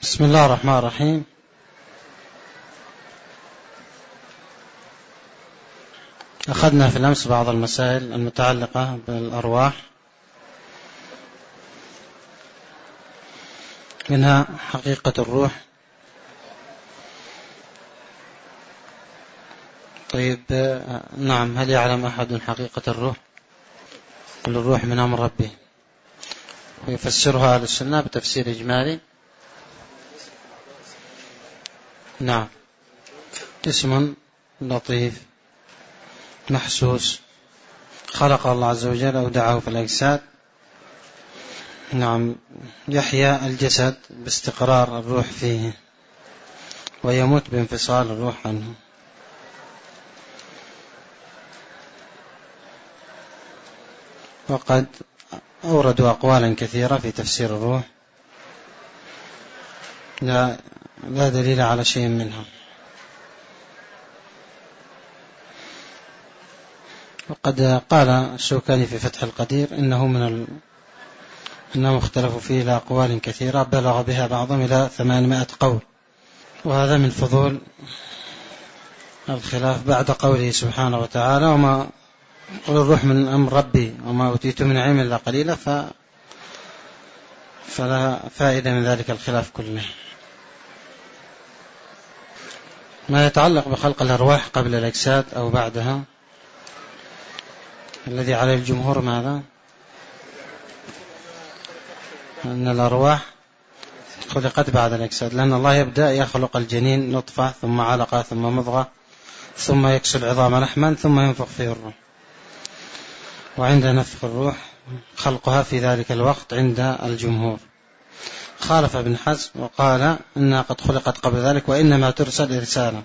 بسم الله الرحمن الرحيم. أخذنا في الأمس بعض المسائل المتعلقة بالأرواح، منها حقيقة الروح. طيب، نعم، هل يعلم أحد حقيقة الروح؟ قل الروح من أمر ربه، ويفسرها أهل السنة بتفسير إجمالي. نعم، اسم لطيف محسوس خلق الله عز وجل أودعه في الأجساد. نعم، يحيا الجسد باستقرار الروح فيه، ويموت بانفصال الروح عنه. وقد أوردوا أقوالا كثيرة في تفسير الروح، لا دليل على شيء منها. وقد قال الشوكاني في فتح القدير إنهم اختلفوا فيه إلى أقوال كثيرة بلغ بها بعضهم إلى 800 قول، وهذا من فضول الخلاف بعد قوله سبحانه وتعالى: وما قل الروح من أمر ربي وما أوتيت من علم إلا قليلا، فلا فائدة من ذلك الخلاف كله. ما يتعلق بخلق الأرواح قبل الأجساد أو بعدها، الذي عليه الجمهور ماذا؟ أن الأرواح خلقت بعد الأجساد، لأن الله يبدأ يخلق الجنين نطفة ثم علقة ثم مضغة ثم يكسو العظام لحما ثم ينفخ فيه الروح، وعند نفخ الروح خلقها في ذلك الوقت عند الجمهور. خالف ابن حزم وقال إنها قد خلقت قبل ذلك وإنما ترسل إرسالا.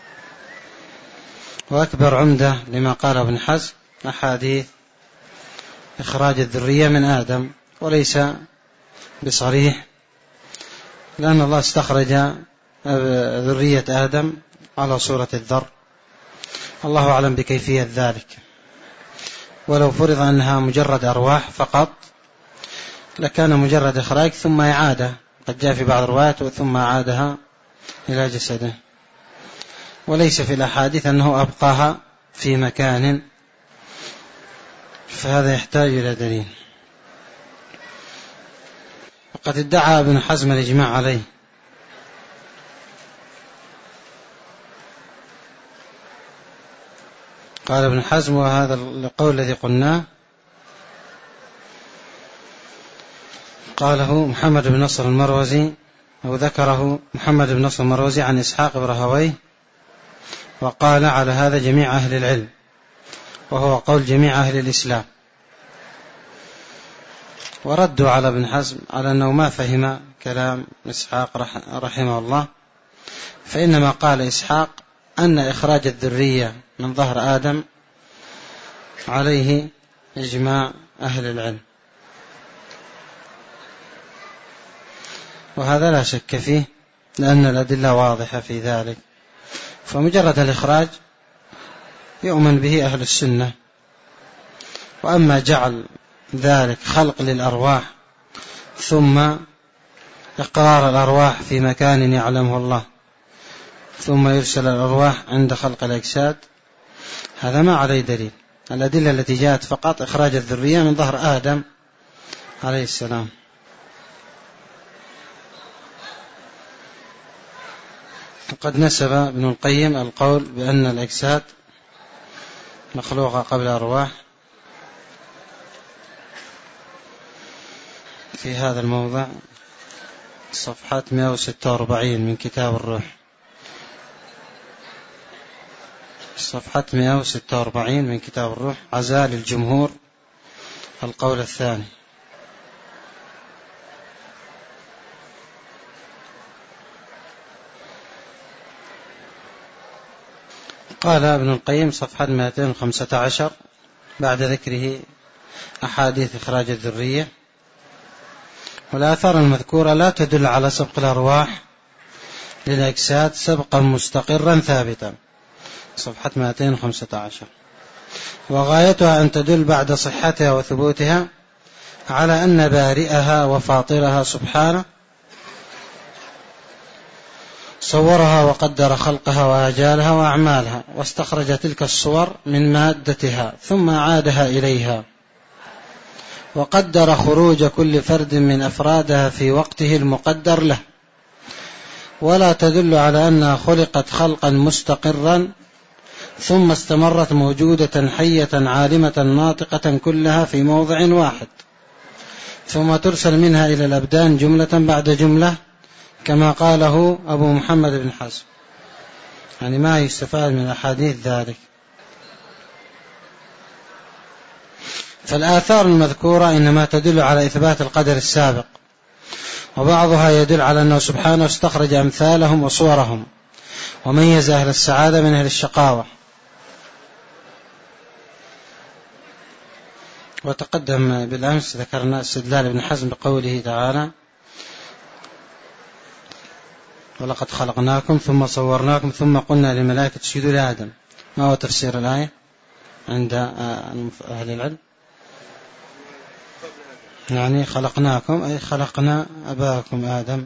وأكبر عمدة لما قال ابن حزم أحاديث إخراج الذرية من آدم، وليس بصريح، لأن الله استخرج ذرية آدم على صورة الذر، الله أعلم بكيفية ذلك. ولو فرض أنها مجرد أرواح فقط لكان مجرد إخراج ثم إعادة، قد جاء في بعض الروايات ثم أعادها إلى جسده، وليس في الأحاديث أنه أبقاها في مكان، فهذا يحتاج إلى دليل. وقد ادعى ابن حزم الإجماع عليه، قال ابن حزم: وهذا القول الذي قلناه قاله محمد بن نصر المروزي، أو ذكره محمد بن نصر المروزي عن إسحاق بن راهويه، وقال على هذا جميع أهل العلم، وهو قول جميع أهل الإسلام. وردوا على ابن حزم على أنه ما فهم كلام إسحاق رحمه الله، فإنما قال إسحاق أن إخراج الذرية من ظهر آدم عليه إجماع أهل العلم، وهذا لا شك فيه، لأن الأدلة واضحة في ذلك. فمجرد الإخراج يؤمن به أهل السنة، وأما جعل ذلك خلق للأرواح ثم إقرار الأرواح في مكان يعلمه الله ثم يرسل الأرواح عند خلق الأجساد، هذا ما عليه دليل. الأدلة التي جاءت فقط إخراج الذرية من ظهر آدم عليه السلام. وقد نسب ابن القيم القول بأن الأجساد مخلوقة قبل الأرواح في هذا الموضع، صفحة 146 من كتاب الروح، صفحة 146 من كتاب الروح، عزال الجمهور القول الثاني. قال ابن القيم صفحة 215 بعد ذكره أحاديث إخراج الذرية: والآثار المذكورة لا تدل على سبق الأرواح للأجساد سبقا مستقرا ثابتا، صفحة 215. وغايتها أن تدل بعد صحتها وثبوتها على أن بارئها وفاطرها سبحانه صورها وقدر خلقها وآجالها وأعمالها، واستخرج تلك الصور من مادتها ثم عادها إليها، وقدر خروج كل فرد من أفرادها في وقته المقدر له، ولا تدل على أنها خلقت خلقا مستقرا ثم استمرت موجودة حية عالمة ناطقة كلها في موضع واحد، ثم ترسل منها إلى الأبدان جملة بعد جملة، كما قاله أبو محمد بن حزم. يعني ما يستفاد من أحاديث ذلك. فالآثار المذكورة إنما تدل على إثبات القدر السابق، وبعضها يدل على أنه سبحانه استخرج أمثالهم وصورهم وميز أهل السعادة من أهل الشقاوة. وتقدم بالأمس ذكرنا استدلال ابن حزم بقوله تعالى: ولقد خلقناكم ثم صورناكم ثم قلنا للملائكة اسجدوا لآدم. ما هو تفسير الآية عند أهل العلم؟ يعني خلقناكم أي خلقنا أباكم آدم،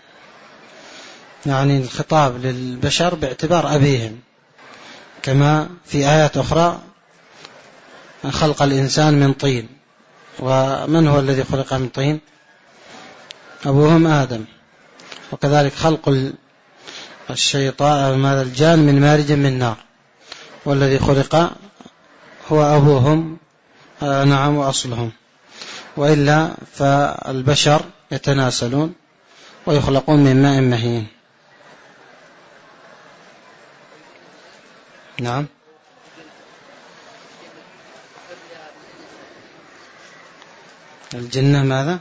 يعني الخطاب للبشر باعتبار أبيهم، كما في آيات أخرى خلق الإنسان من طين. ومن هو الذي خلق من طين؟ أبوهم آدم. وكذلك خلق الشيطان الجان من مارج من نار، والذي خلق هو أبوهم نعم وأصلهم، وإلا فالبشر يتناسلون ويخلقون من ماء مهين. نعم. الجنة ماذا؟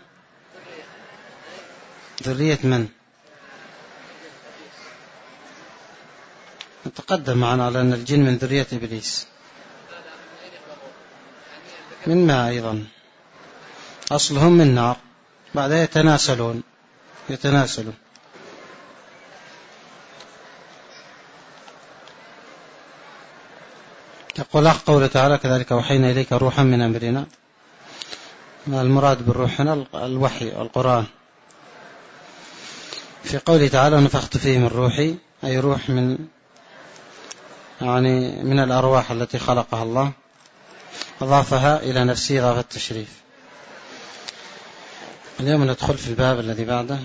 ذرية من؟ نتقدم معنا على أن الجن من ذرية إبليس، من ماء أيضا، أصلهم من نار، بعدها يتناسلون. يقول قوله تعالى: كذلك وحينا إليك روحا من أمرنا. المراد بالروح هنا الوحي القرآن. في قوله تعالى: نفخت فيه من روحي، أي روح من الأرواح التي خلقها الله، أضافها إلى نفسه إضافة التشريف. اليوم ندخل في الباب الذي بعده.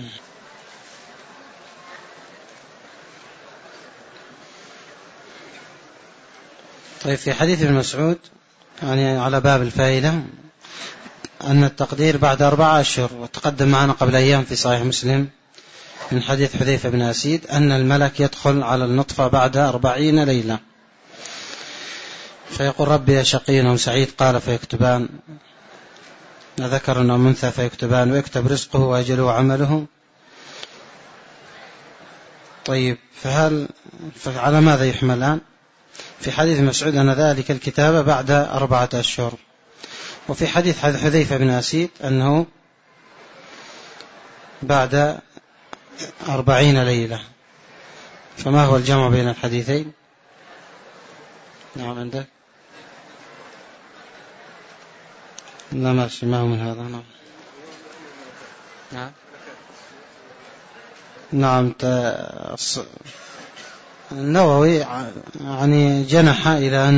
طيب، في حديث ابن مسعود على باب الفائدة أن التقدير بعد 4 أشهر، وتقدم معنا قبل أيام في صحيح مسلم من حديث حذيفة بن أسيد أن الملك يدخل على النطفة بعد 40 ليلة، فيقول: ربي شقي أو سعيد؟ قال: فيكتبان، ذكر أو منثى فيكتبان، ويكتب رزقه وأجله وعمله. طيب، فعلى ماذا يحملان؟ في حديث مسعود أن ذلك الكتابة بعد 4 أشهر، وفي حديث حذيفة بن أسيد أنه بعد 40 ليلة. فما هو الجمع بين الحديثين؟ نعم، عندك؟ لا ماشي، ما هو من هذا. نعم. النووي جنح إلى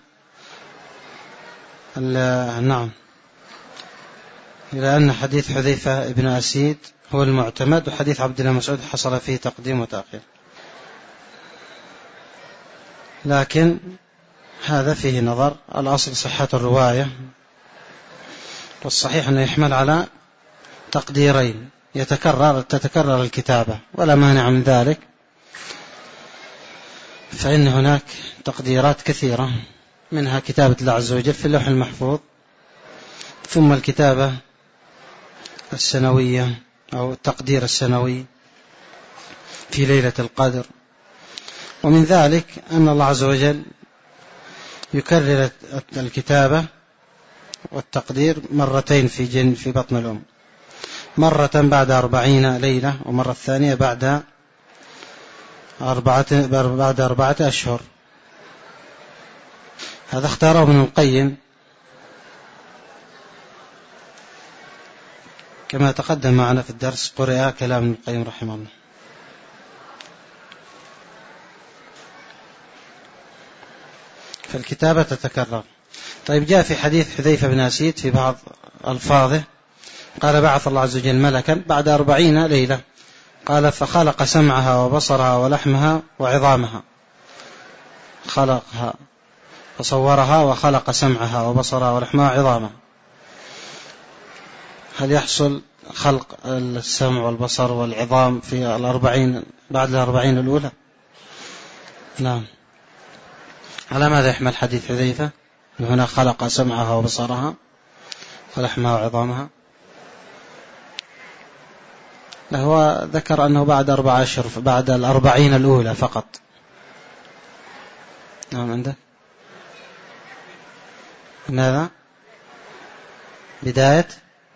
أن حديث حذيفة بن أسيد هو المعتمد، وحديث عبد الله مسعود حصل فيه تقديم وتأخير، لكن هذا فيه نظر. الأصل صحة الرواية، والصحيح أنه يحمل على تقديرين تتكرر الكتابة، ولا مانع من ذلك، فإن هناك تقديرات كثيرة، منها كتابة الله عز وجل في اللوح المحفوظ، ثم الكتابة السنوية أو التقدير السنوي في ليلة القدر. ومن ذلك أن الله عز وجل يكرر الكتابة والتقدير مرتين في بطن الأم، مرة بعد 40 ليلة، ومرة الثانية بعد 4 أشهر. هذا اختاره ابن القيم كما تقدم معنا في الدرس، قرئ كلام ابن القيم رحمه الله. فالكتابة تتكرر. طيب جاء في حديث حذيفة بن أسيد في بعض ألفاظه قال بعث الله عز وجل ملكا بعد 40 ليلة، قال فخلق سمعها وبصرها ولحمها وعظامها، خلقها فصورها وخلق سمعها وبصرها ولحمها وعظامها. هل يحصل خلق السمع والبصر والعظام في 40 بعد 40 الأولى؟ نعم. على ماذا يحمل حديث حذيفة هنا خلق سمعها وبصرها ولحمها وعظامها؟ هو ذكر أنه بعد 4 أشهر بعد 40 الأولى فقط. نعم عندك ماذا؟ بداية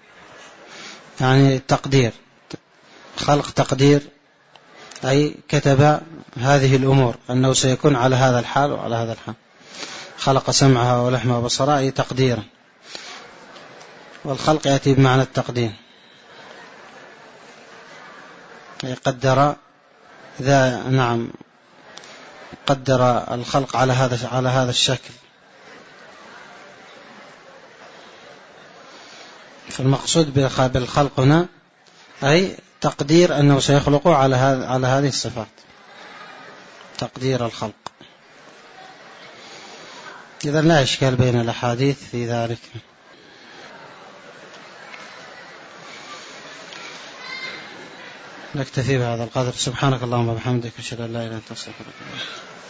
يعني تقدير، خلق تقدير، أي كتب هذه الأمور أنه سيكون على هذا الحال وعلى هذا الحال. خلق سمعها ولحمها وبصرها أي تقديرا، والخلق يأتي بمعنى التقدير، يقدر نعم قدر الخلق على هذا الشكل. فالمقصود بالخلق هنا أي تقدير أنه سيخلقه على هذه الصفات، تقدير الخلق. إذا لا إشكال بين الأحاديث في ذلك. نكتفي بهذا القدر. سبحانك اللهم وبحمدك، أشهد أن لا إله إلا أنت، أستغفرك.